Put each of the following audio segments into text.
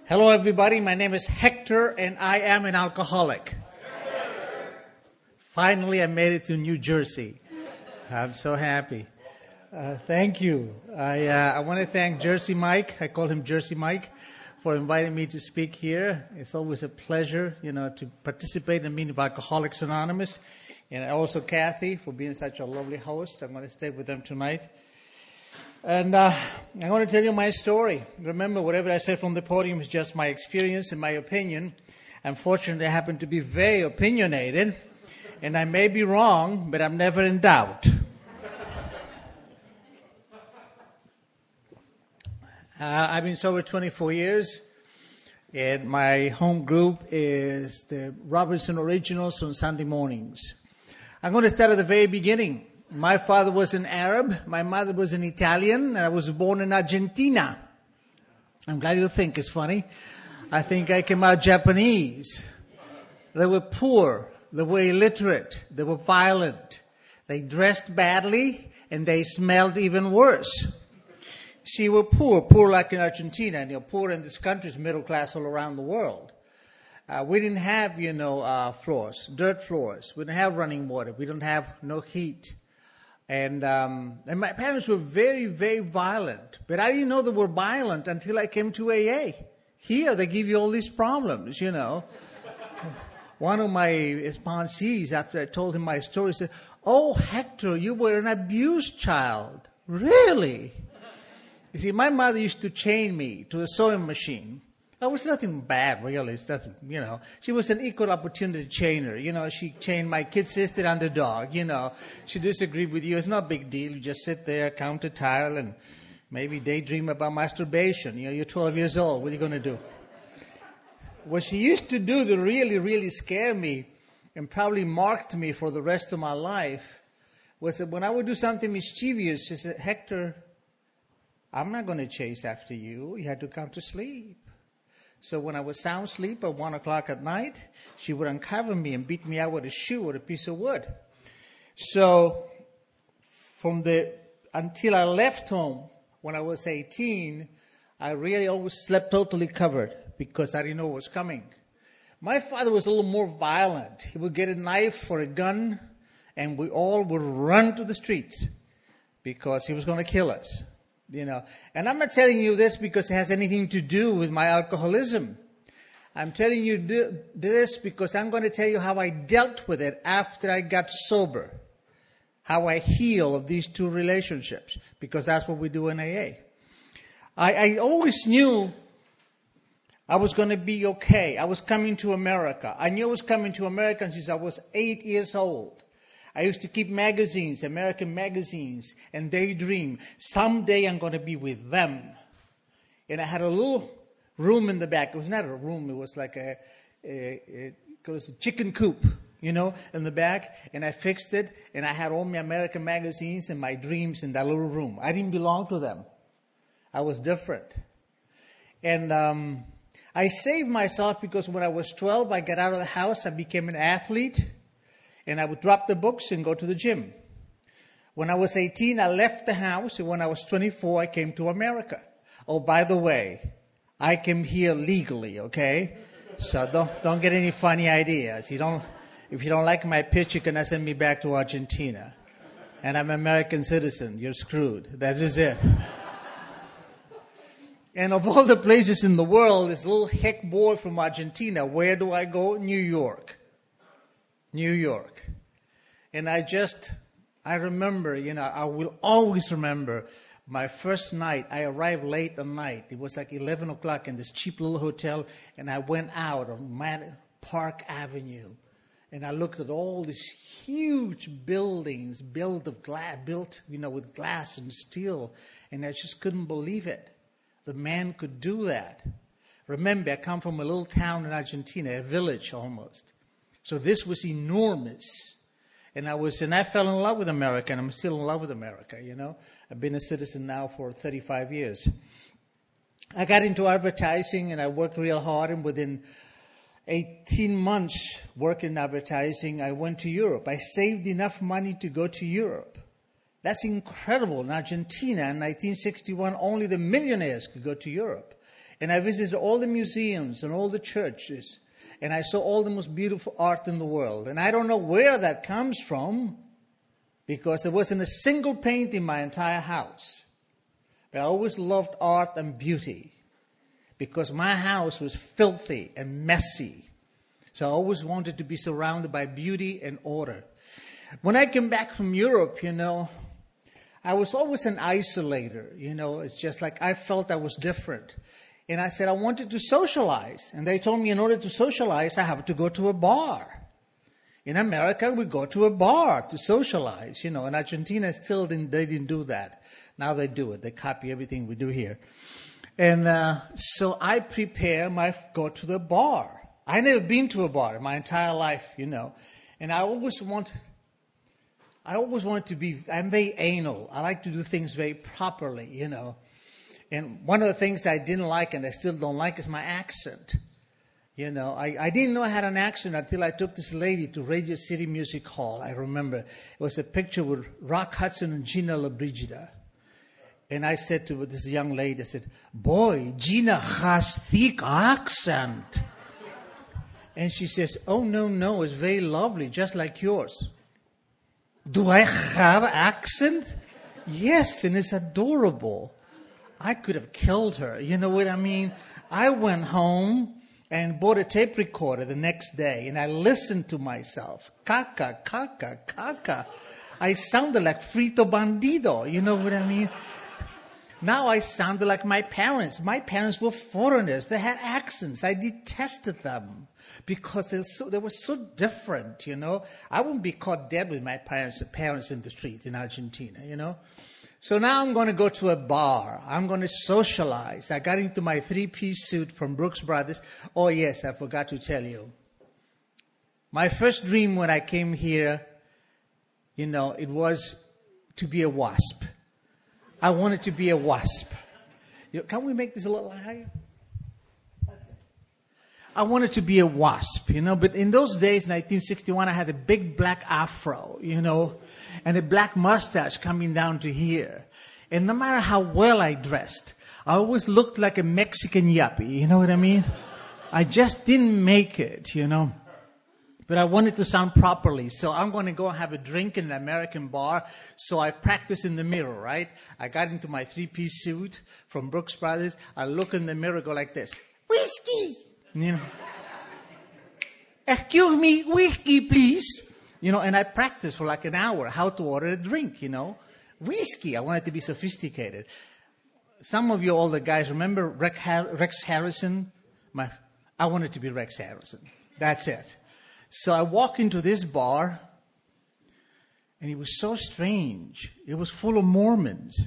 Hello, everybody. My name is Hector, and I am an alcoholic. Finally, I made it to New Jersey. I'm so happy. Thank you. I want to thank Jersey Mike. I call him Jersey Mike for inviting me to speak here. It's always a pleasure, to participate in a meeting of Alcoholics Anonymous. And also Kathy for being such a lovely host. I'm going to stay with them tonight. And I'm going to tell you my story. Remember, whatever I say from the podium is just my experience and my opinion. Unfortunately, I happen to be very opinionated, and I may be wrong, but I'm never in doubt. I've been sober 24 years, and my home group is the Robinson Originals on Sunday mornings. I'm going to start at the very beginning. My father was an Arab, my mother was an Italian, and I was born in Argentina. I'm glad you think it's funny. I think I came out Japanese. They were poor, they were illiterate, they were violent, they dressed badly, and they smelled even worse. See, we're poor like in Argentina, and poor in this country is middle class all around the world. We didn't have, floors, dirt floors. We didn't have running water. We didn't have no heat. And my parents were very, very violent. But I didn't know they were violent until I came to AA. Here, they give you all these problems, One of my sponsees, after I told him my story, said, "Oh, Hector, you were an abused child." Really? You see, my mother used to chain me to a sewing machine. That was nothing bad, really. It's nothing, She was an equal opportunity chainer. She chained my kid sister and the dog, She disagreed with you. It's not a big deal. You just sit there, count a tile, and maybe daydream about masturbation. You're 12 years old. What are you going to do? What she used to do that really, really scared me and probably marked me for the rest of my life was that when I would do something mischievous, she said, "Hector, I'm not going to chase after you. You had to come to sleep." So when I was sound asleep at 1 o'clock at night, she would uncover me and beat me out with a shoe or a piece of wood. So until I left home when I was 18, I really always slept totally covered because I didn't know what was coming. My father was a little more violent. He would get a knife or a gun, and we all would run to the streets because he was going to kill us. And I'm not telling you this because it has anything to do with my alcoholism. I'm telling you this because I'm going to tell you how I dealt with it after I got sober. How I heal of these two relationships. Because that's what we do in AA. I always knew I was going to be okay. I was coming to America. I knew I was coming to America since I was 8 years old. I used to keep magazines, American magazines, and daydream. Someday I'm going to be with them. And I had a little room in the back. It was not a room. It was like a chicken coop, in the back. And I fixed it, and I had all my American magazines and my dreams in that little room. I didn't belong to them. I was different. And I saved myself because when I was 12, I got out of the house. I became an athlete. And I would drop the books and go to the gym. When I was 18, I left the house. And when I was 24, I came to America. Oh, by the way, I came here legally, okay? So don't get any funny ideas. If you don't like my pitch, you can send me back to Argentina. And I'm an American citizen. You're screwed. That is it. And of all the places in the world, this little hick boy from Argentina, where do I go? New York. New York. And I remember, I will always remember my first night. I arrived late at night. It was like 11 o'clock in this cheap little hotel. And I went out on Park Avenue. And I looked at all these huge buildings built with glass and steel. And I just couldn't believe it. The man could do that. Remember, I come from a little town in Argentina, a village almost. So this was enormous. And I fell in love with America, and I'm still in love with America, I've been a citizen now for 35 years. I got into advertising, and I worked real hard, and within 18 months working in advertising, I went to Europe. I saved enough money to go to Europe. That's incredible. In Argentina, in 1961, only the millionaires could go to Europe. And I visited all the museums and all the churches. And I saw all the most beautiful art in the world. And I don't know where that comes from, because there wasn't a single painting in my entire house. But I always loved art and beauty, because my house was filthy and messy. So I always wanted to be surrounded by beauty and order. When I came back from Europe, I was always an isolator. It's just like I felt I was different. And I said I wanted to socialize. And they told me in order to socialize, I have to go to a bar. In America, we go to a bar to socialize. In Argentina, they didn't do that. Now they do it. They copy everything we do here. And so I go to the bar. I never been to a bar in my entire life, And I always wanted to be, I'm very anal. I like to do things very properly, And one of the things I didn't like, and I still don't like, is my accent. I didn't know I had an accent until I took this lady to Radio City Music Hall. I remember it was a picture with Rock Hudson and Gina LaBrigida. And I said to this young lady, I said, "Boy, Gina has thick accent." And she says, "Oh, no, it's very lovely, just like yours." "Do I have accent?" "Yes, and it's adorable." I could have killed her. You know what I mean? I went home and bought a tape recorder the next day, and I listened to myself. Caca, caca, caca. I sounded like Frito Bandido. You know what I mean? Now I sounded like my parents. My parents were foreigners. They had accents. I detested them because they were so different, I wouldn't be caught dead with my parents in the streets in Argentina, So now I'm going to go to a bar. I'm going to socialize. I got into my 3-piece suit from Brooks Brothers. Oh, yes, I forgot to tell you. My first dream when I came here, it was to be a wasp. I wanted to be a wasp. Can we make this a little higher? I wanted to be a wasp, but in those days, 1961, I had a big black afro, and a black mustache coming down to here. And no matter how well I dressed, I always looked like a Mexican yuppie, you know what I mean? I just didn't make it, But I wanted to sound properly, so I'm going to go have a drink in an American bar. So I practiced in the mirror, right? I got into my 3-piece suit from Brooks Brothers. I look in the mirror, go like this. "Whiskey!" "Excuse me, whiskey, please." And I practiced for like an hour how to order a drink, Whiskey. I wanted to be sophisticated. Some of you older guys remember Rex Harrison? I wanted to be Rex Harrison. That's it. So I walk into this bar, and it was so strange. It was full of Mormons.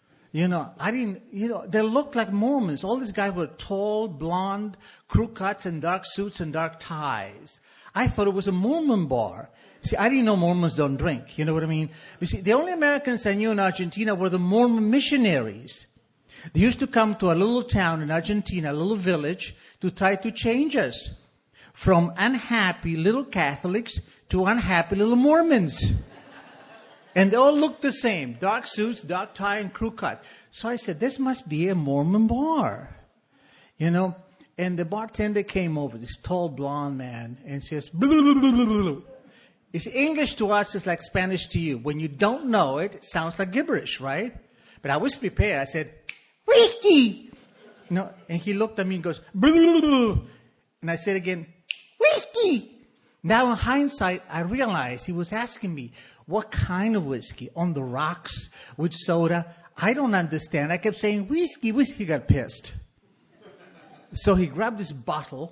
They looked like Mormons. All these guys were tall, blonde, crew cuts and dark suits and dark ties. I thought it was a Mormon bar. See, I didn't know Mormons don't drink. You know what I mean? You see, the only Americans I knew in Argentina were the Mormon missionaries. They used to come to a little town in Argentina, a little village, to try to change us from unhappy little Catholics to unhappy little Mormons. And they all looked the same. Dark suits, dark tie, and crew cut. So I said, this must be a Mormon bar. And the bartender came over, this tall blonde man, and says, "Blah, blah, blah, blah, blah." It's English to us is like Spanish to you. When you don't know it, it sounds like gibberish, right? But I was prepared. I said, "Whiskey!" And he looked at me and goes, "Blah, blah, blah." And I said again, "Whiskey!" Now in hindsight, I realized he was asking me, what kind of whiskey? On the rocks? With soda? I don't understand. I kept saying, "Whiskey, whiskey." He got pissed. So he grabbed this bottle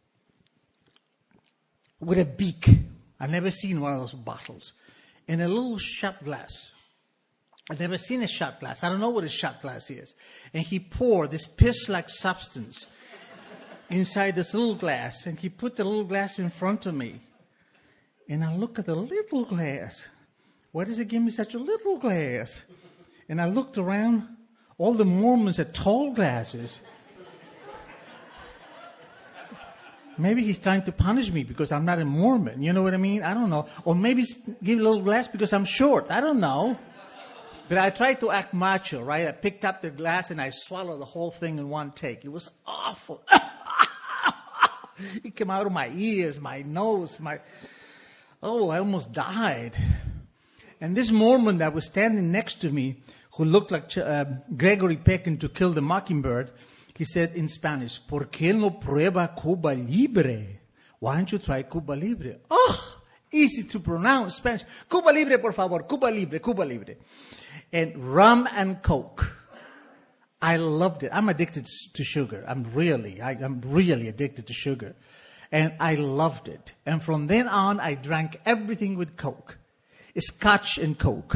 with a beak. I've never seen one of those bottles. And a little shot glass. I've never seen a shot glass. I don't know what a shot glass is. And he poured this piss-like substance inside this little glass. And he put the little glass in front of me. And I look at the little glass. Why does he give me such a little glass? And I looked around. All the Mormons had tall glasses. Maybe he's trying to punish me because I'm not a Mormon. You know what I mean? I don't know. Or maybe give a little glass because I'm short. I don't know. But I tried to act macho, right? I picked up the glass and I swallowed the whole thing in one take. It was awful. It came out of my ears, my nose, I almost died. And this Mormon that was standing next to me, who looked like Gregory Peck in To Kill the Mockingbird, he said in Spanish, ¿Por qué no prueba Cuba Libre? Why don't you try Cuba Libre? Oh, easy to pronounce Spanish. Cuba Libre, por favor. Cuba Libre, Cuba Libre. And rum and Coke. I loved it. I'm addicted to sugar. I'm really addicted to sugar. And I loved it. And from then on, I drank everything with Coke. Scotch and Coke.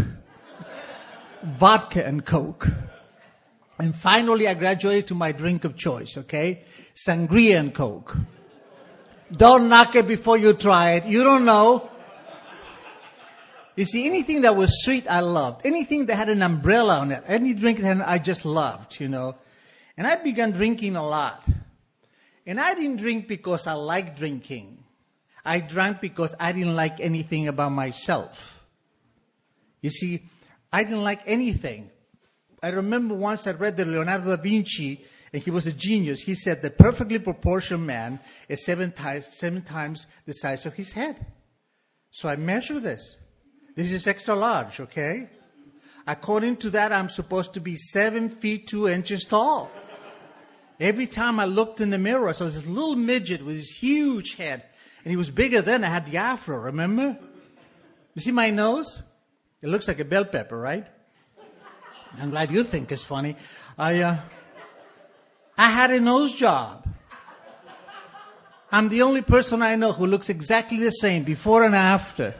Vodka and Coke. And finally, I graduated to my drink of choice, okay? Sangria and Coke. Don't knock it before you try it. You don't know. You see, anything that was sweet, I loved. Anything that had an umbrella on it, any drink that had, I just loved, you know. And I began drinking a lot. And I didn't drink because I liked drinking. I drank because I didn't like anything about myself. You see, I didn't like anything. I remember once I read that Leonardo da Vinci, and he was a genius, he said the perfectly proportioned man is seven times the size of his head. So I measure this. This is extra large, okay? According to that, I'm supposed to be 7 feet 2 inches tall. Every time I looked in the mirror, I saw this little midget with this huge head. And he was bigger then. I had the afro, remember? You see my nose? It looks like a bell pepper, right? I'm glad you think it's funny. I had a nose job. I'm the only person I know who looks exactly the same before and after.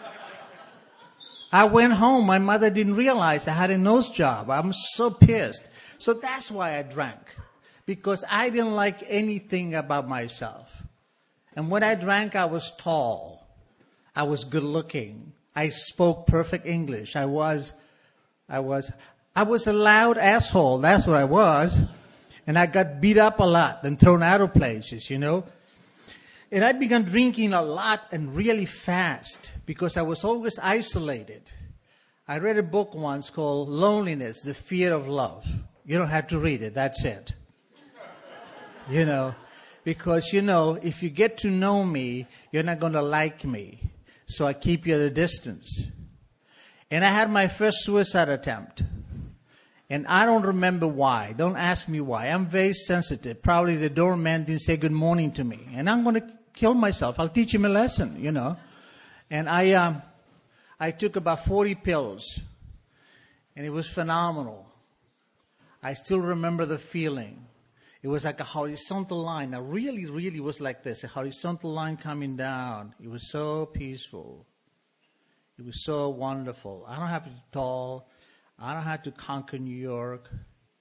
I went home. My mother didn't realize I had a nose job. I'm so pissed. So that's why I drank. Because I didn't like anything about myself. And when I drank, I was tall. I was good looking. I spoke perfect English. I was a loud asshole. That's what I was. And I got beat up a lot and thrown out of places, you know. And I began drinking a lot and really fast because I was always isolated. I read a book once called Loneliness, the Fear of Love. You don't have to read it. That's it. You know, because, you know, if you get to know me, you're not going to like me. So I keep you at a distance. And I had my first suicide attempt. And I don't remember why. Don't ask me why. I'm very sensitive. Probably the doorman didn't say good morning to me. And I'm going to kill myself. I'll teach him a lesson, you know. And I took about 40 pills. And it was phenomenal. I still remember the feeling. It was like a horizontal line. Now really, really was like this. A horizontal line coming down. It was so peaceful. It was so wonderful. I don't have to be tall. I don't have to conquer New York.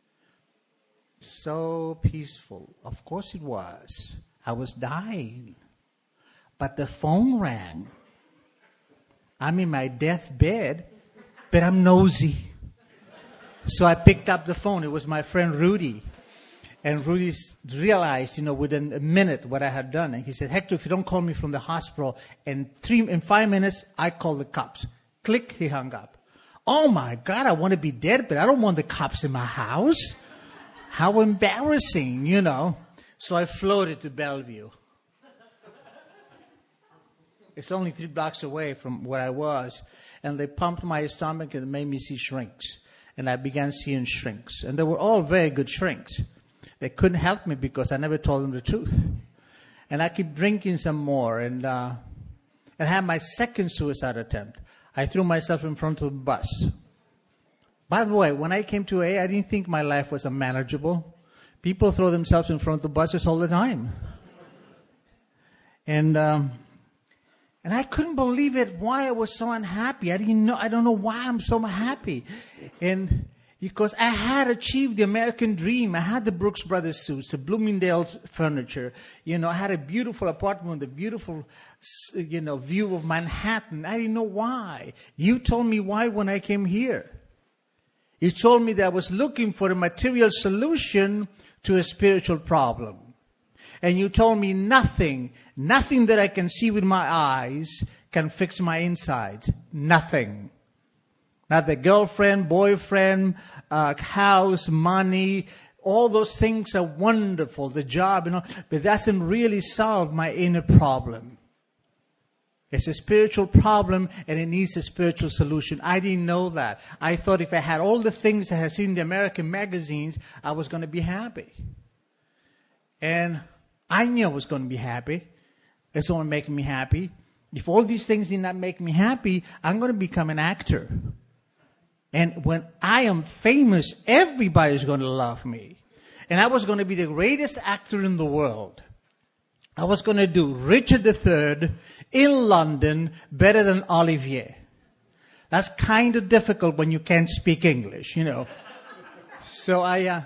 So peaceful. Of course it was. I was dying. But the phone rang. I'm in my deathbed, but I'm nosy. So I picked up the phone. It was my friend Rudy. And Rudy realized, you know, within a minute what I had done. And he said, Hector, if you don't call me from the hospital in 5 minutes, I call the cops. Click, he hung up. Oh my God, I want to be dead, but I don't want the cops in my house. How embarrassing, you know. So I floated to Bellevue. It's only 3 blocks away from where I was. And they pumped my stomach and made me see shrinks. And I began seeing shrinks. And they were all very good shrinks. They couldn't help me because I never told them the truth. And I kept drinking some more. And I had my second suicide attempt. I threw myself in front of the bus. By the way, when I came to AA, I didn't think my life was unmanageable. People throw themselves in front of the buses all the time. And I couldn't believe it, why I was so unhappy. I don't know why I'm so happy. And because I had achieved the American dream. I had the Brooks Brothers suits, the Bloomingdale's furniture. You know, I had a beautiful apartment, a beautiful, you know, view of Manhattan. I didn't know why. You told me why when I came here. You told me that I was looking for a material solution to a spiritual problem. And you told me nothing that I can see with my eyes can fix my insides. Nothing. Not the girlfriend, boyfriend, house, money. All those things are wonderful, the job, but it doesn't really solve my inner problem. It's a spiritual problem and it needs a spiritual solution. I didn't know that. I thought if I had all the things I had seen in the American magazines, I was going to be happy. And I knew I was going to be happy. It's going to make me happy. If all these things did not make me happy, I'm going to become an actor. And when I am famous, everybody's going to love me. And I was going to be the greatest actor in the world. I was going to do Richard III in London better than Olivier. That's kind of difficult when you can't speak English, So I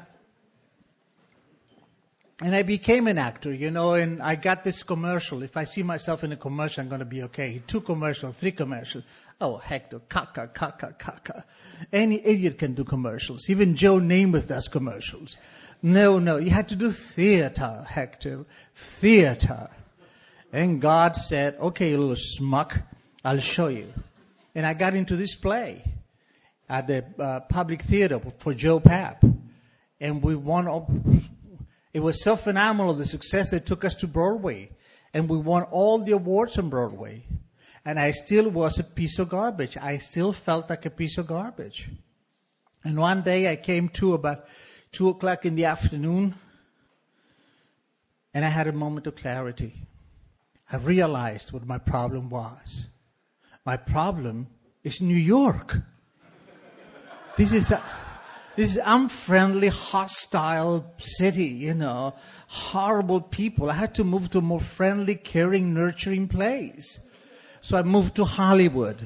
became an actor, and I got this commercial. If I see myself in a commercial, I'm going to be okay. 2 commercials, 3 commercials. Oh, Hector, caca. Any idiot can do commercials. Even Joe Namath does commercials. No, you had to do theater, Hector. Theater. And God said, okay, you little schmuck, I'll show you. And I got into this play at the public theater for Joe Papp. And we won. It was so phenomenal, the success that took us to Broadway. And we won all the awards on Broadway. And I still was a piece of garbage. I still felt like a piece of garbage. And one day I came to about 2 o'clock in the afternoon, and I had a moment of clarity. I realized what my problem was. My problem is New York. This is unfriendly, hostile city, horrible people. I had to move to a more friendly, caring, nurturing place. So I moved to Hollywood.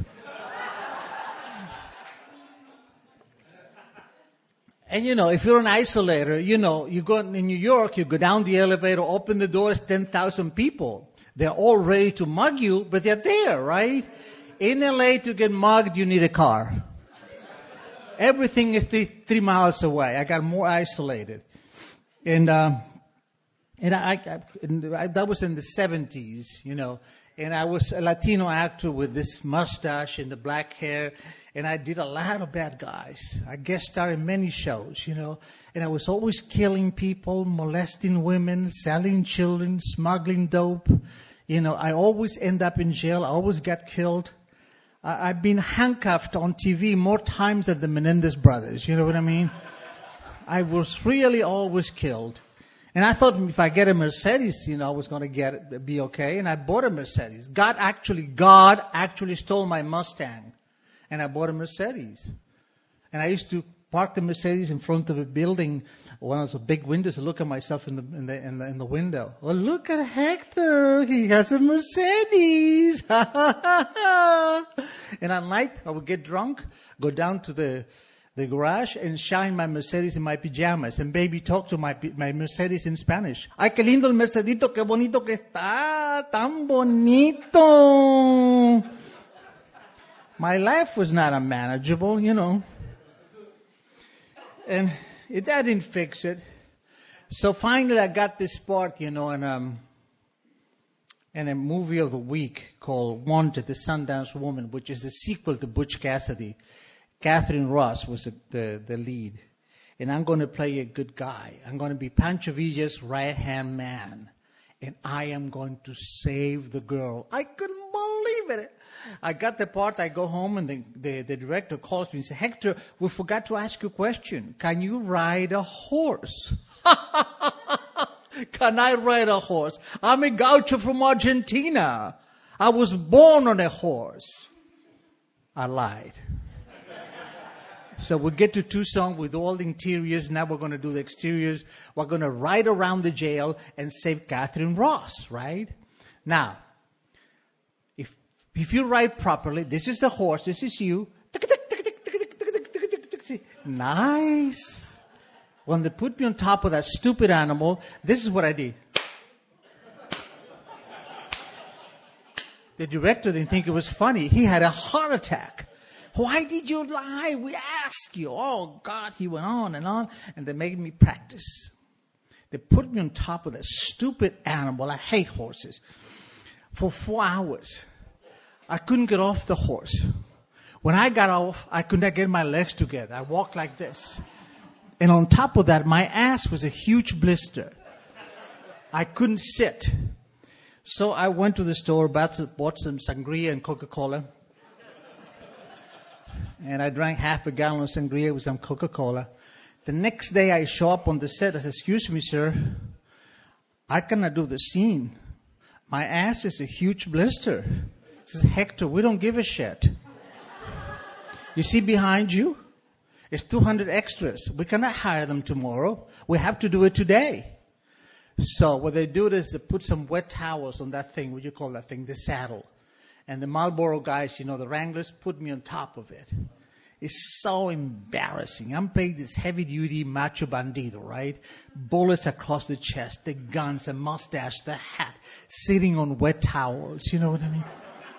And if you're an isolator, you go in New York, you go down the elevator, open the doors, 10,000 people. They're all ready to mug you, but they're there, right? In LA, to get mugged, you need a car. Everything is 3 miles away. I got more isolated. And I that was in the 70s, And I was a Latino actor with this mustache and the black hair. And I did a lot of bad guys. I guest starred in many shows, And I was always killing people, molesting women, selling children, smuggling dope. I always end up in jail. I always got killed. I've been handcuffed on TV more times than the Menendez brothers. You know what I mean? I was really always killed. And I thought if I get a Mercedes, I was going to be okay. And I bought a Mercedes. God actually stole my Mustang. And I bought a Mercedes. And I used to park the Mercedes in front of a building, one of those big windows, and look at myself in the window. Oh, look at Hector. He has a Mercedes. And at night, I would get drunk, go down to the garage and shine my Mercedes in my pajamas. And baby talk to my Mercedes in Spanish. Ay, qué lindo el Mercedito, qué bonito que está, tan bonito. My life was not unmanageable, And that didn't fix it. So finally I got this part, in a movie of the week called Wanted, The Sundance Woman, which is the sequel to Butch Cassidy. Catherine Ross was the lead. And I'm going to play a good guy. I'm going to be Pancho Villa's right-hand man. And I am going to save the girl. I couldn't believe it. I got the part, I go home, and the director calls me and says, Hector, we forgot to ask you a question. Can you ride a horse? Can I ride a horse? I'm a gaucho from Argentina. I was born on a horse. I lied. So we get to Tucson with all the interiors. Now we're going to do the exteriors. We're going to ride around the jail and save Catherine Ross, right? Now, if you ride properly, this is the horse, this is you. Nice. When they put me on top of that stupid animal, this is what I did. The director didn't think it was funny. He had a heart attack. Why did you lie? We asked you. Oh, God, he went on. And they made me practice. They put me on top of that stupid animal. I hate horses. For 4 hours. I couldn't get off the horse. When I got off, I could not get my legs together. I walked like this. And on top of that, my ass was a huge blister. I couldn't sit. So I went to the store, bought some sangria and Coca-Cola. And I drank half a gallon of sangria with some Coca-Cola. The next day I show up on the set. I said, "Excuse me, sir. I cannot do the scene. My ass is a huge blister." He says, "Hector, we don't give a shit. You see behind you? It's 200 extras. We cannot hire them tomorrow. We have to do it today." So what they do is they put some wet towels on that thing. What do you call that thing? The saddle. And the Marlboro guys, the Wranglers, put me on top of it. It's so embarrassing. I'm playing this heavy-duty macho bandito, right? Bullets across the chest, the guns, the mustache, the hat, sitting on wet towels. You know what I mean?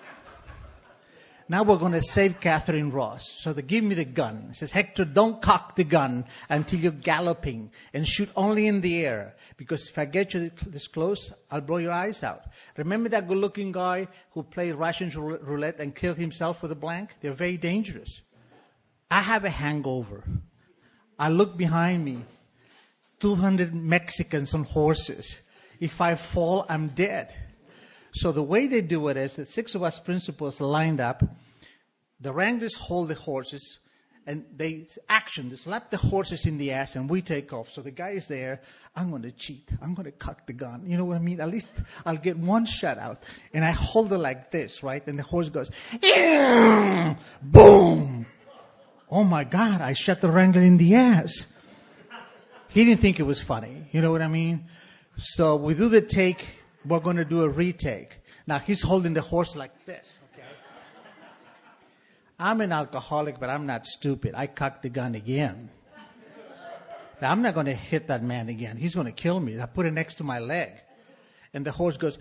Now we're going to save Catherine Ross. So they give me the gun. It says, "Hector, don't cock the gun until you're galloping and shoot only in the air. Because if I get you this close, I'll blow your eyes out." Remember that good-looking guy who played Russian roulette and killed himself with a blank? They're very dangerous. I have a hangover. I look behind me. 200 Mexicans on horses. If I fall, I'm dead. So the way they do it is that 6 of us principals lined up. The Wranglers hold the horses, and they slap the horses in the ass, and we take off. So the guy is there. I'm going to cheat. I'm going to cock the gun. You know what I mean? At least I'll get one shot out. And I hold it like this, right? And the horse goes, boom. Oh my God, I shot the Wrangler in the ass. He didn't think it was funny. You know what I mean? So we do the take. We're going to do a retake. Now he's holding the horse like this. Okay. I'm an alcoholic, but I'm not stupid. I cocked the gun again. Now, I'm not going to hit that man again. He's going to kill me. I put it next to my leg. And the horse goes,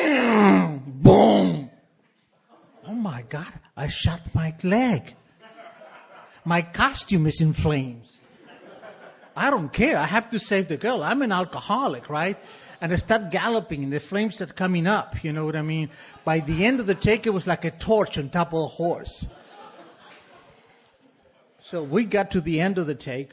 boom. Oh my God, I shot my leg. My costume is in flames. I don't care. I have to save the girl. I'm an alcoholic, right? And I start galloping and the flames start coming up. You know what I mean? By the end of the take, it was like a torch on top of a horse. So we got to the end of the take.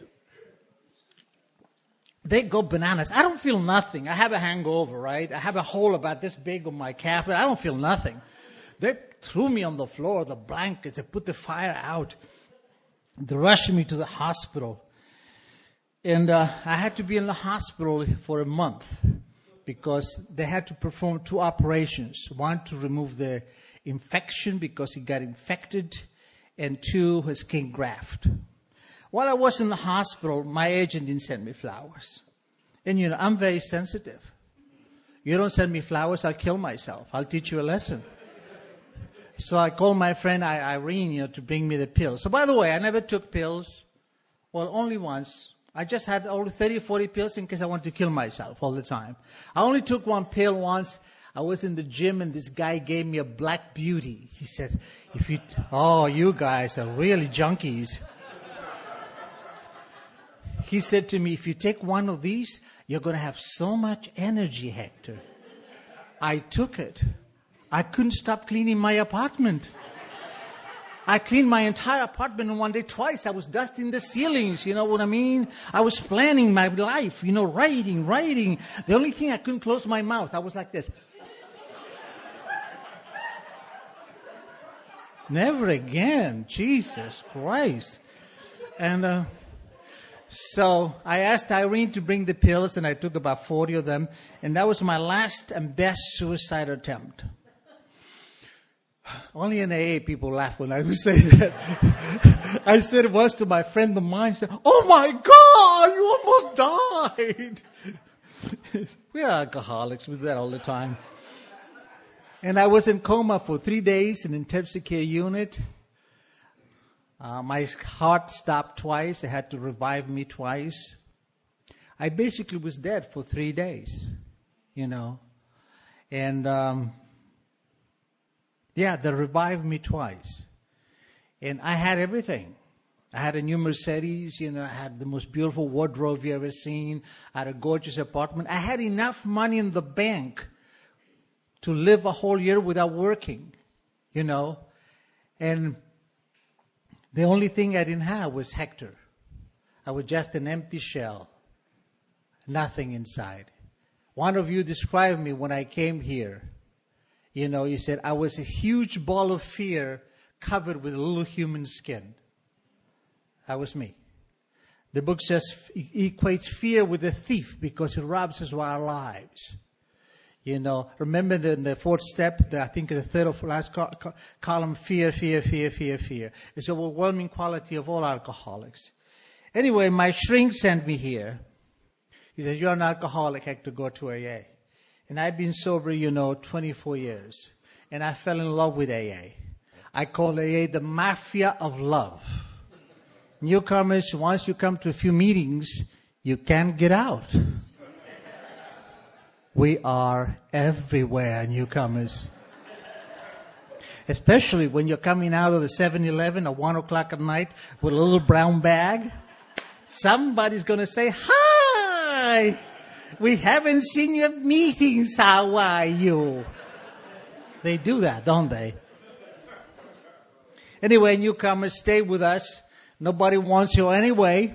They go bananas. I don't feel nothing. I have a hangover, right? I have a hole about this big on my calf. I don't feel nothing. They threw me on the floor, the blankets. They put the fire out. They rushed me to the hospital. And I had to be in the hospital for a month because they had to perform 2 operations. 1 to remove the infection because he got infected, and 2 a skin graft. While I was in the hospital, my agent didn't send me flowers. And I'm very sensitive. You don't send me flowers, I'll kill myself. I'll teach you a lesson. So I called my friend Irene, to bring me the pills. So by the way, I never took pills. Well, only once. I just had only 30, 40 pills in case I wanted to kill myself all the time. I only took 1 pill once. I was in the gym and this guy gave me a Black Beauty. He said, you guys are really junkies. He said to me, "If you take 1 of these, you're going to have so much energy, Hector." I took it. I couldn't stop cleaning my apartment. I cleaned my entire apartment in one day twice. I was dusting the ceilings, you know what I mean? I was planning my life, writing. The only thing I couldn't close my mouth. I was like this. Never again. Jesus Christ. And so I asked Irene to bring the pills, and I took about 40 of them. And that was my last and best suicide attempt. Only in AA people laugh when I would say that. I said it once to my friend of mine. Said, "Oh my God, you almost died." We're alcoholics. We do that all the time. And I was in coma for 3 days in intensive care unit. My heart stopped twice. They had to revive me twice. I basically was dead for 3 days, And, they revived me twice. And I had everything. I had a new Mercedes, I had the most beautiful wardrobe you ever seen. I had a gorgeous apartment. I had enough money in the bank to live a whole year without working, And The only thing I didn't have was Hector. I was just an empty shell. Nothing inside. One of you described me when I came here. You know, you said I was a huge ball of fear covered with a little human skin. That was me. The book says equates fear with a thief because it robs us of our lives. You know, remember the fourth step, I think the third or last column, fear, fear, fear, fear, fear. It's an overwhelming quality of all alcoholics. Anyway, my shrink sent me here. He said, you're an alcoholic, Hector, go to AA. And I've been sober, 24 years. And I fell in love with AA. I call AA the mafia of love. Newcomers, once you come to a few meetings, you can't get out. We are everywhere, newcomers. Especially when you're coming out of the 7-Eleven at 1 o'clock at night with a little brown bag. Somebody's going to say, hi, we haven't seen you at meetings. How are you? They do that, don't they? Anyway, newcomers, stay with us. Nobody wants you anyway.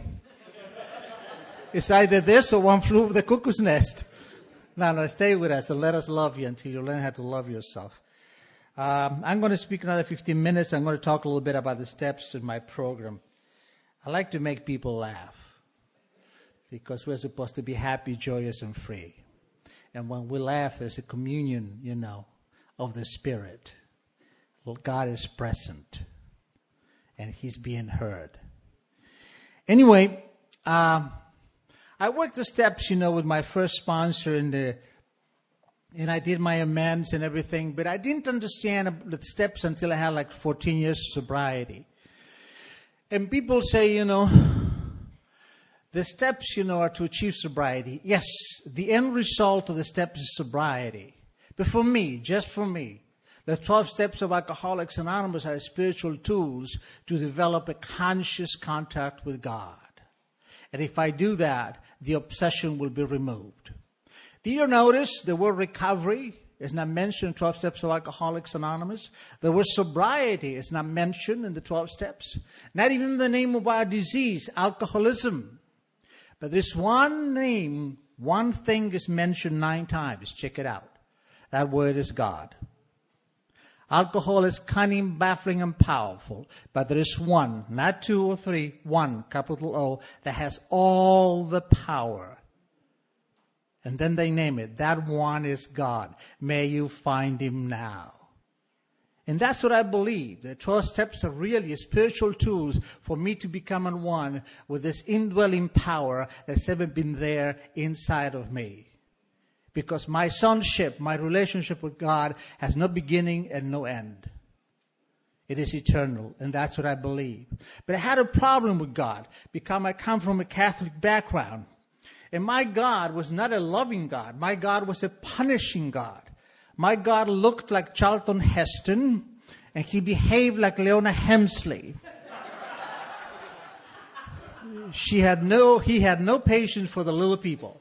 It's either this or one flew over the cuckoo's nest. No, stay with us and let us love you until you learn how to love yourself. I'm going to speak another 15 minutes. I'm going to talk a little bit about the steps in my program. I like to make people laugh because we're supposed to be happy, joyous, and free. And when we laugh, there's a communion, of the Spirit. Well, God is present and He's being heard. Anyway, I worked the steps, with my first sponsor and I did my amends and everything, but I didn't understand the steps until I had like 14 years of sobriety. And people say, the steps, are to achieve sobriety. Yes, the end result of the steps is sobriety. But for me, just for me, the 12 steps of Alcoholics Anonymous are spiritual tools to develop a conscious contact with God. And if I do that, the obsession will be removed. Do you notice the word recovery is not mentioned in 12 steps of Alcoholics Anonymous? The word sobriety is not mentioned in the 12 steps. Not even the name of our disease, alcoholism. But this one name, one thing is mentioned 9 times. Check it out. That word is God. Alcohol is cunning, baffling, and powerful. But there is one, not 2 or 3, one, capital O, that has all the power. And then they name it. That one is God. May you find Him now. And that's what I believe. The 12 steps are really spiritual tools for me to become one with this indwelling power that's ever been there inside of me. Because my sonship, my relationship with God has no beginning and no end. It is eternal, and that's what I believe. But I had a problem with God because I come from a Catholic background. And my God was not a loving God. My God was a punishing God. My God looked like Charlton Heston, and He behaved like Leona Hemsley. He had no patience for the little people.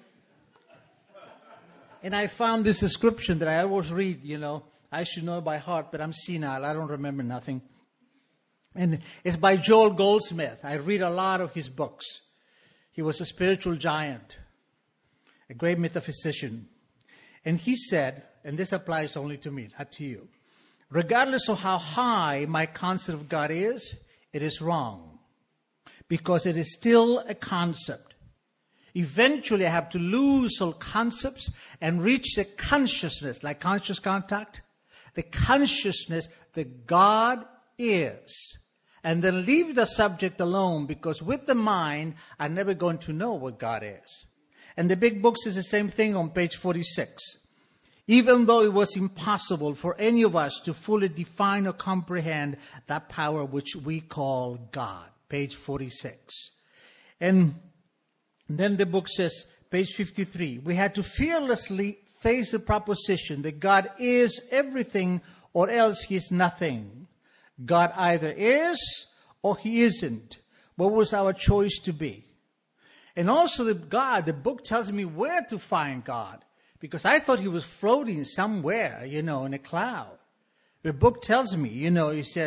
And I found this description that I always read, I should know it by heart, but I'm senile. I don't remember nothing. And it's by Joel Goldsmith. I read a lot of his books. He was a spiritual giant, a great metaphysician. And he said, and this applies only to me, not to you, regardless of how high my concept of God is, it is wrong. Because it is still a concept. Eventually, I have to lose all concepts and reach the consciousness, like conscious contact, the consciousness that God is. And then leave the subject alone, because with the mind, I'm never going to know what God is. And the big book says the same thing on page 46. Even though it was impossible for any of us to fully define or comprehend that power which we call God. Page 46. And then the book says, page 53, we had to fearlessly face the proposition that God is everything or else He is nothing. God either is or He isn't. What was our choice to be? And also the book tells me where to find God. Because I thought He was floating somewhere, in a cloud. The book tells me, it says,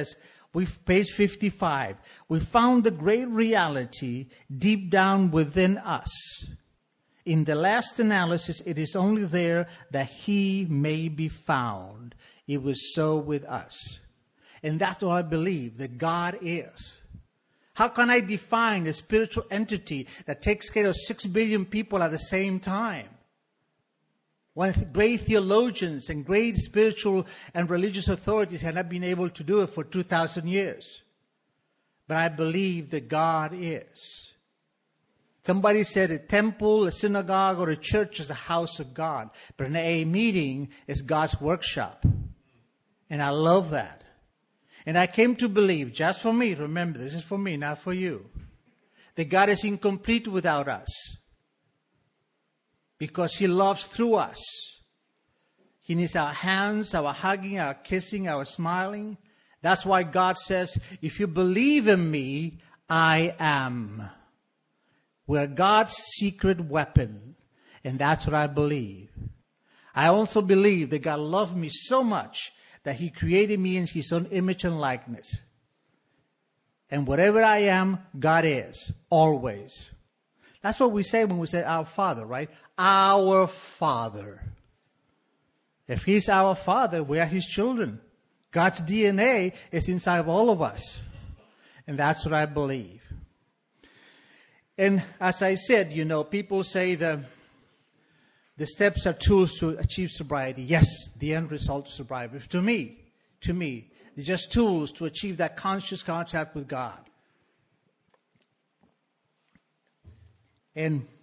Page 55. We found the great reality deep down within us. In the last analysis, it is only there that He may be found. It was so with us. And that's what I believe, that God is. How can I define a spiritual entity that takes care of 6 billion people at the same time? When great theologians and great spiritual and religious authorities have not been able to do it for 2,000 years. But I believe that God is. Somebody said a temple, a synagogue, or a church is a house of God. But an AA meeting is God's workshop. And I love that. And I came to believe, just for me, remember, this is for me, not for you, that God is incomplete without us. Because He loves through us. He needs our hands, our hugging, our kissing, our smiling. That's why God says, if you believe in me, I am. We're God's secret weapon. And that's what I believe. I also believe that God loved me so much that He created me in His own image and likeness. And whatever I am, God is. Always. That's what we say when we say our Father, right? Our Father. If He's our Father, we are His children. God's DNA is inside of all of us. And that's what I believe. And as I said, people say the steps are tools to achieve sobriety. Yes, the end result is sobriety. To me, they're just tools to achieve that conscious contact with God. And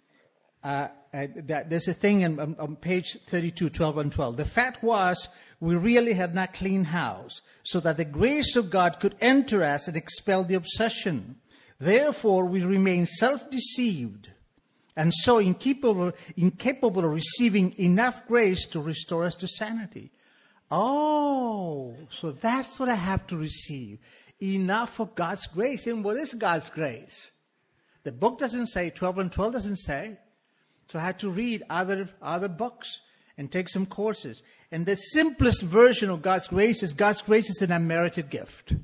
there's a thing on page 32, 12 and 12. The fact was, we really had not clean house, so that the grace of God could enter us and expel the obsession. Therefore, we remain self-deceived, and so incapable of receiving enough grace to restore us to sanity. Oh, so that's what I have to receive. Enough of God's grace. And what is God's grace? The book doesn't say, 12 and 12 doesn't say. So I had to read other books and take some courses. And the simplest version of God's grace is an unmerited gift.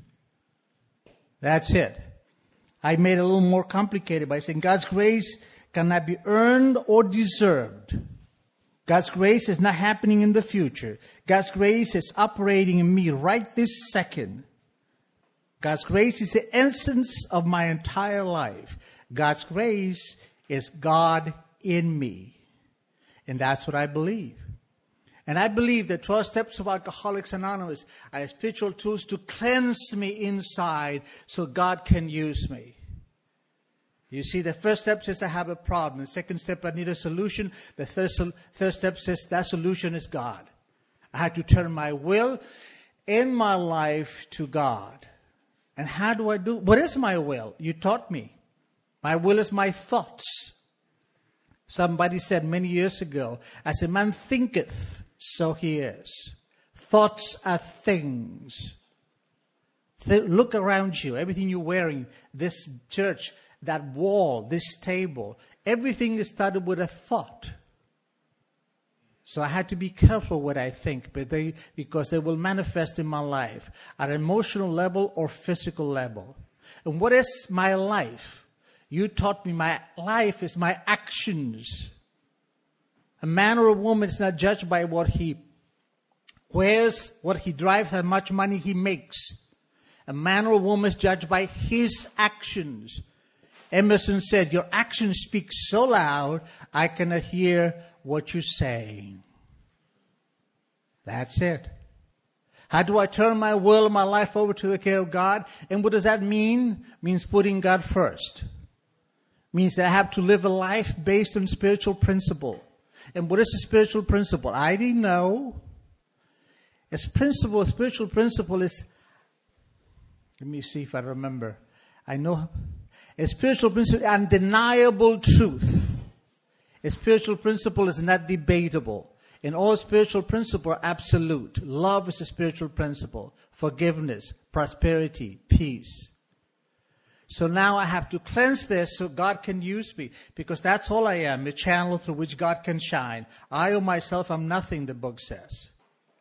That's it. I made it a little more complicated by saying God's grace cannot be earned or deserved. God's grace is not happening in the future. God's grace is operating in me right this second. God's grace is the essence of my entire life. God's grace is God in me. And that's what I believe. And I believe that 12 steps of Alcoholics Anonymous are spiritual tools to cleanse me inside so God can use me. You see, the first step says I have a problem. The second step, I need a solution. The third step says that solution is God. I had to turn my will and my life to God. And how do I do? What is my will? You taught me. My will is my thoughts. Somebody said many years ago, as a man thinketh, so he is. Thoughts are things. Look around you, everything you're wearing, this church, that wall, this table, everything is started with a thought. So I had to be careful what I think, because they will manifest in my life at an emotional level or physical level. And what is my life? You taught me my life is my actions. A man or a woman is not judged by what he wears, what he drives, how much money he makes. A man or a woman is judged by his actions. Emerson said, your actions speak so loud, I cannot hear what you're saying. That's it. How do I turn my will and my life over to the care of God? And what does that mean? It means putting God first. It means that I have to live a life based on spiritual principle. And what is a spiritual principle? I didn't know. A spiritual principle is, let me see if I remember. I know. A spiritual principle is undeniable truth. A spiritual principle is not debatable. And all spiritual principles are absolute. Love is a spiritual principle. Forgiveness, prosperity, peace. So now I have to cleanse this so God can use me. Because that's all I am, a channel through which God can shine. I or myself am nothing, the book says.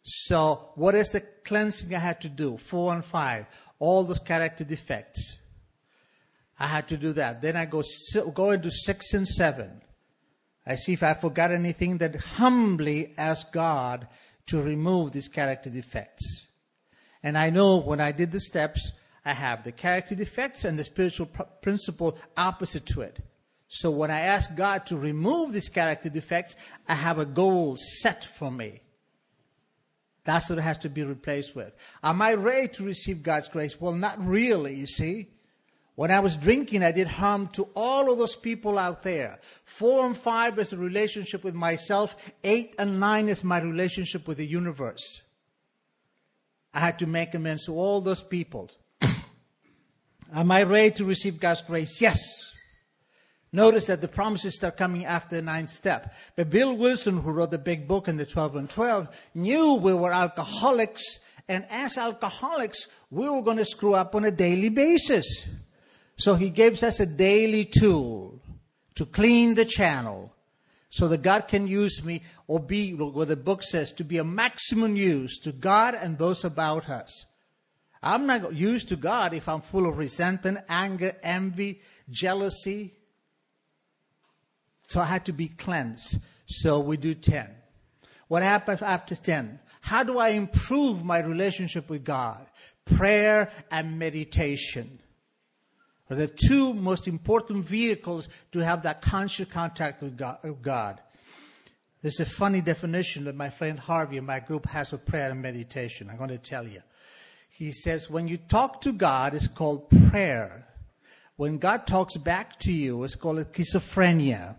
So what is the cleansing I had to do? 4 and 5. All those character defects. I had to do that. Then I go into 6 and 7. I see if I forgot anything, that humbly ask God to remove these character defects. And I know when I did the steps, I have the character defects and the spiritual principle opposite to it. So when I ask God to remove these character defects, I have a goal set for me. That's what it has to be replaced with. Am I ready to receive God's grace? Well, not really, you see. When I was drinking, I did harm to all of those people out there. 4 and 5 is a relationship with myself. 8 and 9 is my relationship with the universe. I had to make amends to all those people. Am I ready to receive God's grace? Yes. Notice that the promises start coming after the 9th step. But Bill Wilson, who wrote the big book in the 12 and 12, knew we were alcoholics. And as alcoholics, we were going to screw up on a daily basis. So he gives us a daily tool to clean the channel so that God can use me or be, what the book says, to be a maximum use to God and those about us. I'm not used to God if I'm full of resentment, anger, envy, jealousy. So I had to be cleansed. So we do 10. What happens after 10? How do I improve my relationship with God? Prayer and meditation are the two most important vehicles to have that conscious contact with God. There's a funny definition that my friend Harvey in my group has of prayer and meditation. I'm going to tell you. He says when you talk to God, it's called prayer. When God talks back to you, it's called schizophrenia.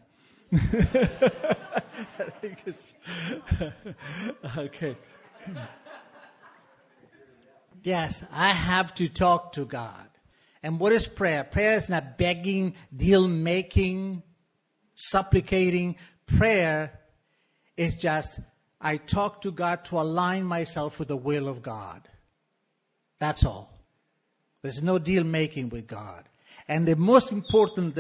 Okay. Yes, I have to talk to God. And what is prayer? Prayer is not begging, deal-making, supplicating. Prayer is just, I talk to God to align myself with the will of God. That's all. There's no deal-making with God. And the most important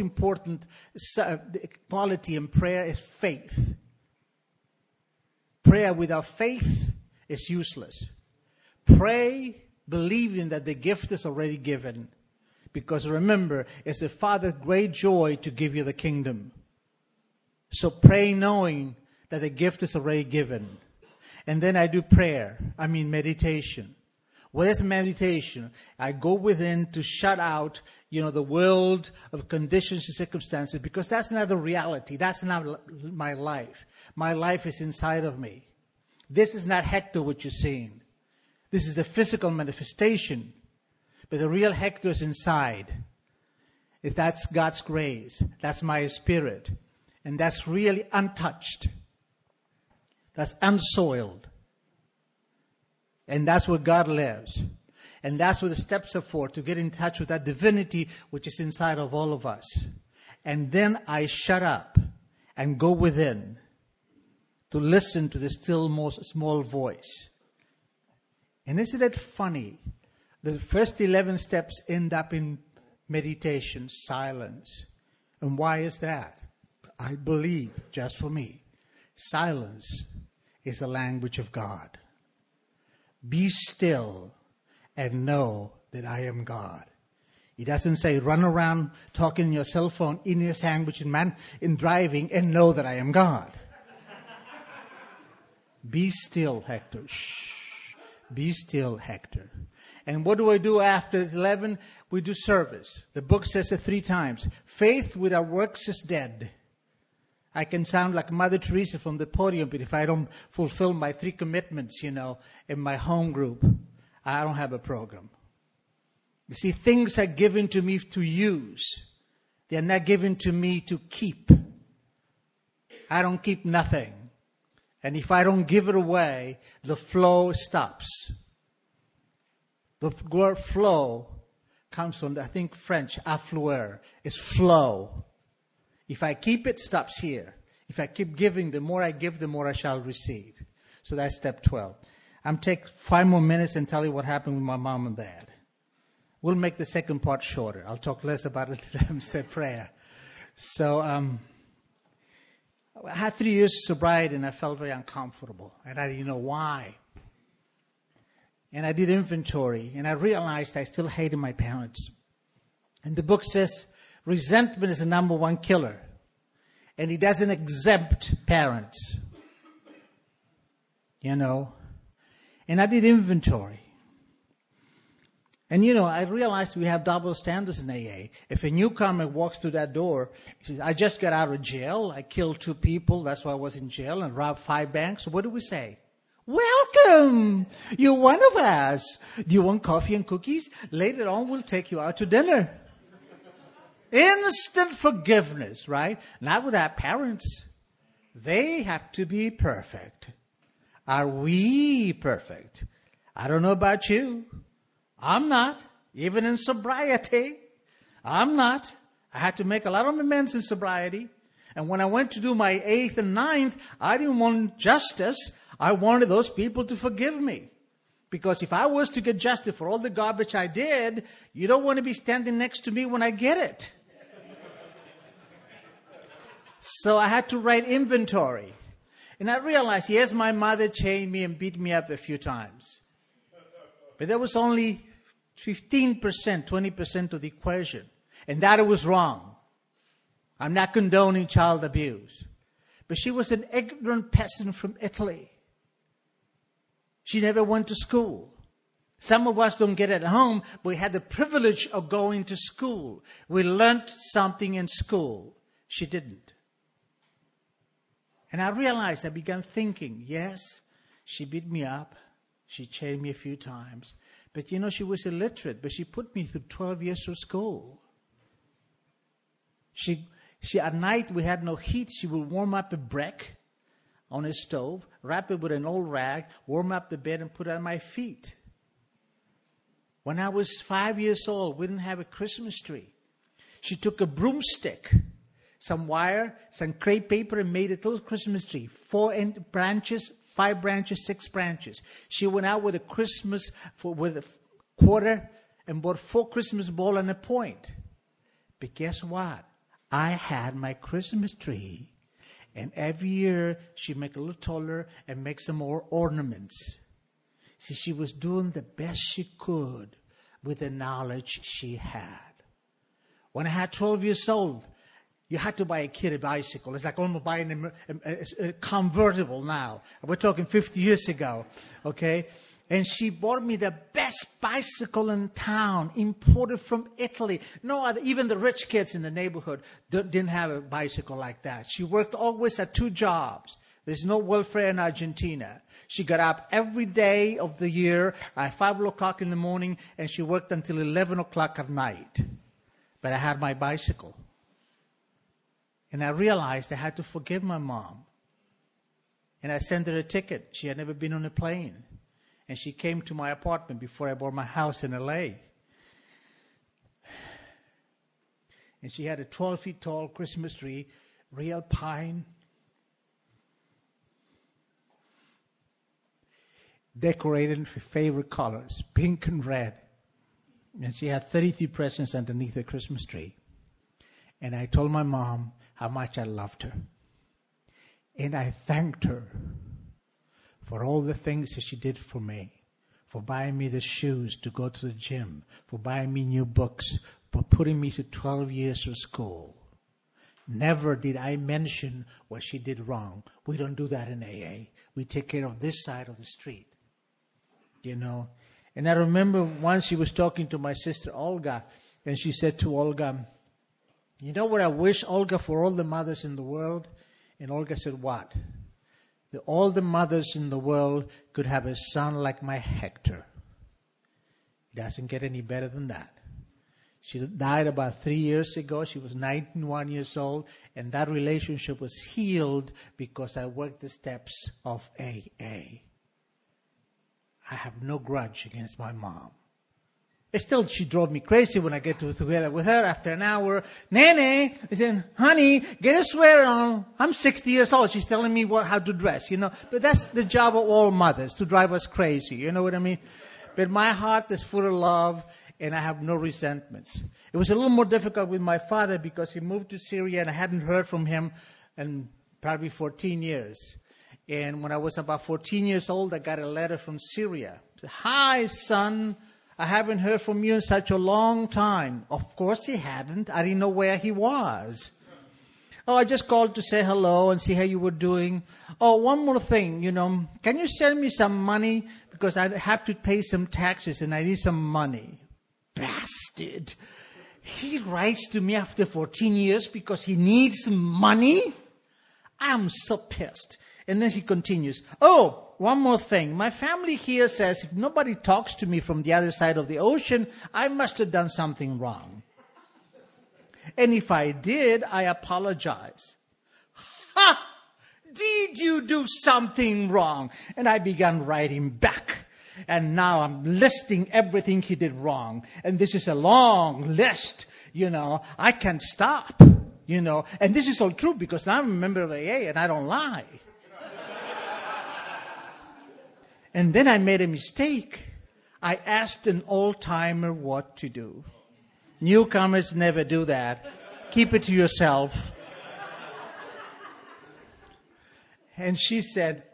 quality in prayer is faith. Prayer without faith is useless. Pray believing that the gift is already given. Because remember, it's the Father's great joy to give you the kingdom. So pray knowing that the gift is already given. And then I do meditation. What is meditation? I go within to shut out, the world of conditions and circumstances, because that's not the reality. That's not my life. My life is inside of me. This is not Hector, what you're seeing. This is the physical manifestation. But the real Hector is inside. If that's God's grace, that's my spirit. And that's really untouched. That's unsoiled. And that's where God lives. And that's what the steps are for, to get in touch with that divinity which is inside of all of us. And then I shut up and go within to listen to the still small voice. And isn't it funny? The first 11 steps end up in meditation, silence. And why is that? I believe, just for me, silence is the language of God. Be still and know that I am God. He doesn't say run around talking on your cell phone, in your sandwich, in driving, and know that I am God. Be still, Hector. Shh. Be still, Hector. And what do I do after 11? We do service. The book says it 3 times. Faith without works is dead. I can sound like Mother Teresa from the podium, but if I don't fulfill my 3 commitments, in my home group, I don't have a program. You see, things are given to me to use. They are not given to me to keep. I don't keep nothing. And if I don't give it away, the flow stops. The word flow comes from, I think, French, affluer. It's flow. If I keep it, stops here. If I keep giving, the more I give, the more I shall receive. So that's step 12. I'm take 5 more minutes and tell you what happened with my mom and dad. We'll make the second part shorter. I'll talk less about it 11-step prayer. So, I had 3 years of sobriety and I felt very uncomfortable. And I didn't know why. And I did inventory and I realized I still hated my parents. And the book says resentment is the number one killer. And it doesn't exempt parents. You know. And I did inventory. And I realized we have double standards in AA. If a newcomer walks through that door, he says, I just got out of jail. I killed 2 people. That's why I was in jail and robbed 5 banks. What do we say? Welcome. You're one of us. Do you want coffee and cookies? Later on, we'll take you out to dinner. Instant forgiveness, right? Not with our parents. They have to be perfect. Are we perfect? I don't know about you. I'm not. Even in sobriety, I'm not. I had to make a lot of amends in sobriety. And when I went to do my 8th and 9th, I didn't want justice. I wanted those people to forgive me. Because if I was to get justice for all the garbage I did, you don't want to be standing next to me when I get it. So I had to write inventory. And I realized, yes, my mother chained me and beat me up a few times. But that was only 15%, 20% of the equation. And that was wrong. I'm not condoning child abuse. But she was an ignorant peasant from Italy. She never went to school. Some of us don't get it at home, but we had the privilege of going to school. We learned something in school. She didn't. And I realized, I began thinking, yes, she beat me up. She chained me a few times. But she was illiterate, but she put me through 12 years of school. She at night, we had no heat. She would warm up a brick on a stove, wrap it with an old rag, warm up the bed and put it on my feet. When I was 5 years old, we didn't have a Christmas tree. She took a broomstick, some wire, some crepe paper, and made a little Christmas tree. 4 branches, 5 branches, 6 branches. She went out with with a quarter and bought 4 Christmas balls and a point. But guess what? I had my Christmas tree. And every year she'd make it a little taller and make some more ornaments. See, she was doing the best she could with the knowledge she had. When I had 12 years old, you had to buy a kid a bicycle. It's like almost buying a convertible now. We're talking 50 years ago, okay? And she bought me the best bicycle in town, imported from Italy. No other, even the rich kids in the neighborhood didn't have a bicycle like that. She worked always at 2 jobs. There's no welfare in Argentina. She got up every day of the year at 5 o'clock in the morning, and she worked until 11 o'clock at night. But I had my bicycle. And I realized I had to forgive my mom. And I sent her a ticket. She had never been on a plane. And she came to my apartment before I bought my house in LA. And she had a 12 feet tall Christmas tree, real pine, decorated in her favorite colors, pink and red. And she had 33 presents underneath the Christmas tree. And I told my mom how much I loved her. And I thanked her for all the things that she did for me, for buying me the shoes to go to the gym, for buying me new books, for putting me to 12 years of school. Never did I mention what she did wrong. We don't do that in AA. We take care of this side of the street. And I remember once she was talking to my sister Olga, and she said to Olga, you know what I wish, Olga, for all the mothers in the world? And Olga said, what? That all the mothers in the world could have a son like my Hector. It doesn't get any better than that. She died about 3 years ago. She was 91 years old. And that relationship was healed because I worked the steps of AA. I have no grudge against my mom. Still, she drove me crazy when I get together with her after an hour. Nene, I said, honey, get a sweater on. I'm 60 years old. She's telling me how to dress, But that's the job of all mothers, to drive us crazy. You know what I mean? But my heart is full of love, and I have no resentments. It was a little more difficult with my father because he moved to Syria, and I hadn't heard from him in probably 14 years. And when I was about 14 years old, I got a letter from Syria. It said, "Hi, son. I haven't heard from you in such a long time." Of course he hadn't. I didn't know where he was. "Oh, I just called to say hello and see how you were doing. Oh, one more thing, can you send me some money? Because I have to pay some taxes and I need some money." Bastard. He writes to me after 14 years because he needs money? I'm so pissed. And then he continues, "Oh, one more thing. My family here says if nobody talks to me from the other side of the ocean, I must have done something wrong. And if I did, I apologize." Ha! Did you do something wrong? And I began writing back. And now I'm listing everything he did wrong. And this is a long list, I can't stop, And this is all true because I'm a member of AA and I don't lie. And then I made a mistake. I asked an old-timer what to do. Newcomers never do that. Keep it to yourself. And she said,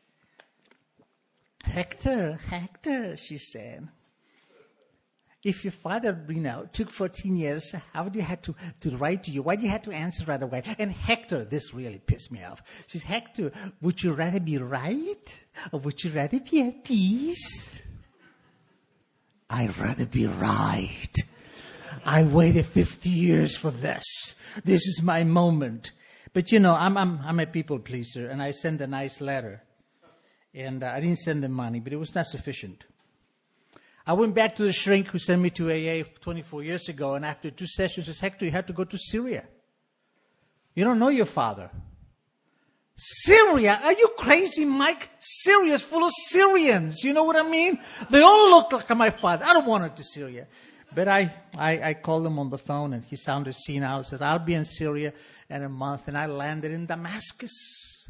Hector, she said, if your father, took 14 years, how did you have to write to you? Why did you have to answer right away? And Hector, this really pissed me off. She said, "Hector, would you rather be right or would you rather be at peace?" I'd rather be right. I waited 50 years for this. This is my moment. But I'm a people pleaser, and I sent a nice letter. And I didn't send them money, but it was not sufficient. I went back to the shrink who sent me to AA 24 years ago, and after 2 sessions, he says, "Hector, you have to go to Syria. You don't know your father." Syria? Are you crazy, Mike? Syria is full of Syrians. You know what I mean? They all look like my father. I don't want to go to Syria. But I called him on the phone, and he sounded senile. He says, "I'll be in Syria in a month." And I landed in Damascus.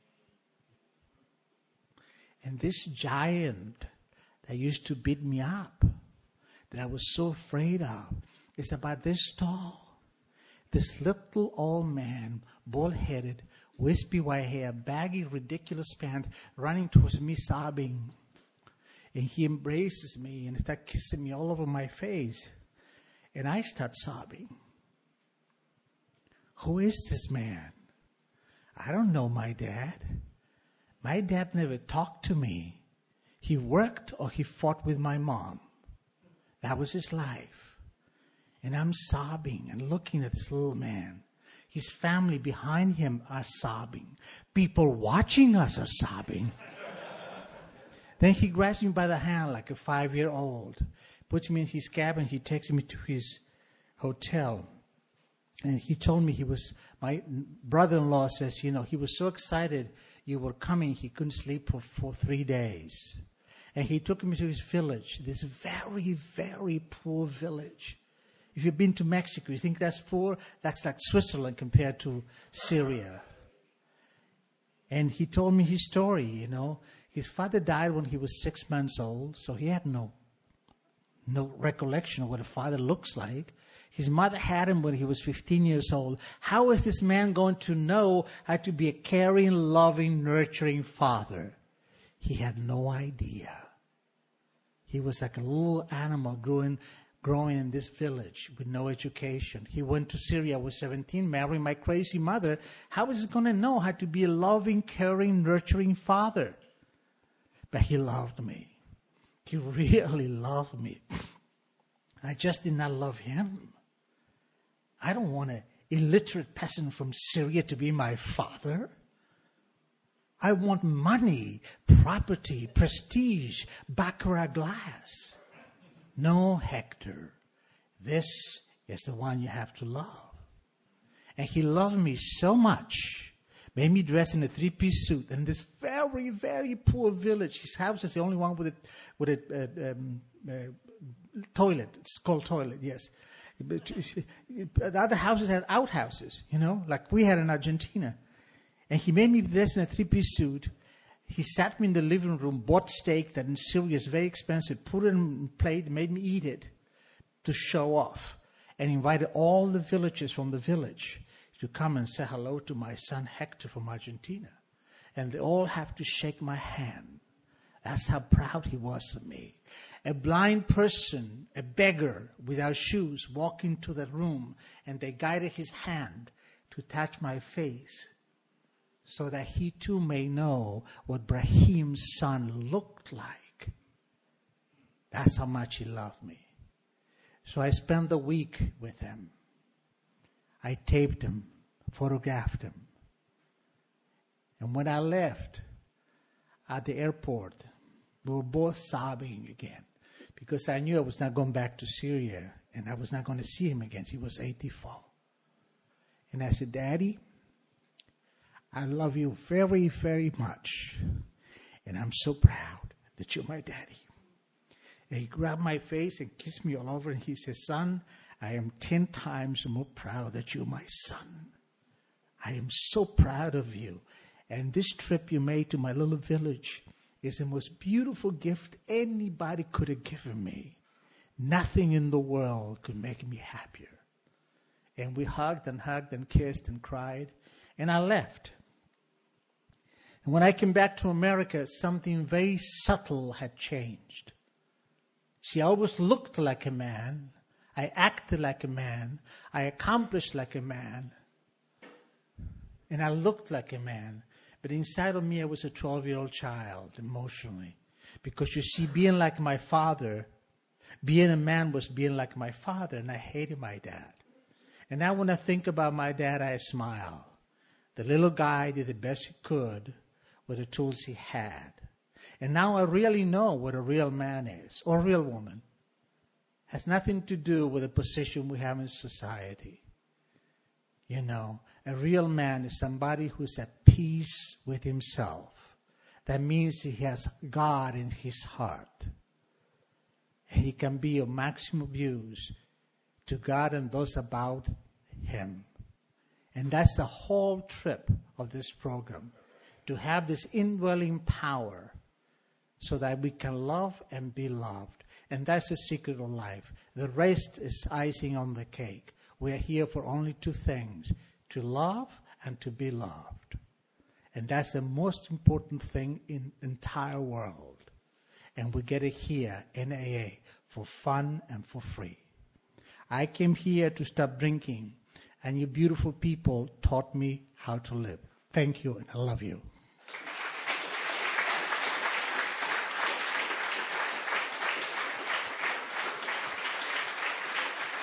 And this giant that used to beat me up, that I was so afraid of, is about this tall. This little old man, bald-headed, wispy white hair, baggy, ridiculous pants, running towards me sobbing. And he embraces me and starts kissing me all over my face. And I start sobbing. Who is this man? I don't know my dad. My dad never talked to me. He worked or he fought with my mom. That was his life. And I'm sobbing and looking at this little man. His family behind him are sobbing. People watching us are sobbing. Then he grabs me by the hand like a 5-year-old, puts me in his cabin. He takes me to his hotel. And he told me my brother-in-law says, he was so excited you were coming, he couldn't sleep for 3 days. And he took me to his village, this very, very poor village. If you've been to Mexico, you think that's poor? That's like Switzerland compared to Syria. And he told me his story, His father died when he was 6 months old, so he had no recollection of what a father looks like. His mother had him when he was 15 years old. How is this man going to know how to be a caring, loving, nurturing father? He had no idea. He was like a little animal growing in this village with no education. He went to Syria, was 17, marrying my crazy mother. How is he going to know how to be a loving, caring, nurturing father? But he loved me. He really loved me. I just did not love him. I don't want an illiterate peasant from Syria to be my father. I want money, property, prestige, baccarat glass. No, Hector, this is the one you have to love. And he loved me so much, made me dress in a 3-piece suit in this very, very poor village. His house is the only one with a toilet. It's called toilet, yes. The other houses had outhouses, like we had in Argentina. And he made me dress in a 3-piece suit. He sat me in the living room, bought steak that in Syria is very expensive, put it in a plate, made me eat it to show off, and invited all the villagers from the village to come and say hello to my son Hector from Argentina. And they all have to shake my hand. That's how proud he was of me. A blind person, a beggar without shoes, walked into the room and they guided his hand to touch my face so that he too may know what Brahim's son looked like. That's how much he loved me. So I spent the week with him. I taped him, photographed him. And when I left at the airport, we were both sobbing again because I knew I was not going back to Syria and I was not going to see him again. He was 84. And I said, Daddy, I love you very, very much. And I'm so proud that you're my daddy. And he grabbed my face and kissed me all over and he said, Son, I am 10 times more proud that you're my son. I am so proud of you. And this trip you made to my little village is the most beautiful gift anybody could have given me. Nothing in the world could make me happier. And we hugged and kissed and cried. And I left. And when I came back to America, something very subtle had changed. See, I always looked like a man. I acted like a man. I accomplished like a man. And I looked like a man. But inside of me, I was a 12-year-old child, emotionally. Because you see, being like my father, being a man was being like my father, and I hated my dad. And now when I think about my dad, I smile. The little guy did the best he could with the tools he had. And now I really know what a real man is, or a real woman. It has nothing to do with the position we have in society. You know, a real man is somebody who's at peace with himself. That means he has God in his heart. And he can be of maximum use to God and those about him. And that's the whole trip of this program. To have this indwelling power so that we can love and be loved. And that's the secret of life. The rest is icing on the cake. We are here for only 2 things. To love and to be loved. And that's the most important thing in the entire world. And we get it here in AA for fun and for free. I came here to stop drinking. And you beautiful people taught me how to live. Thank you and I love you.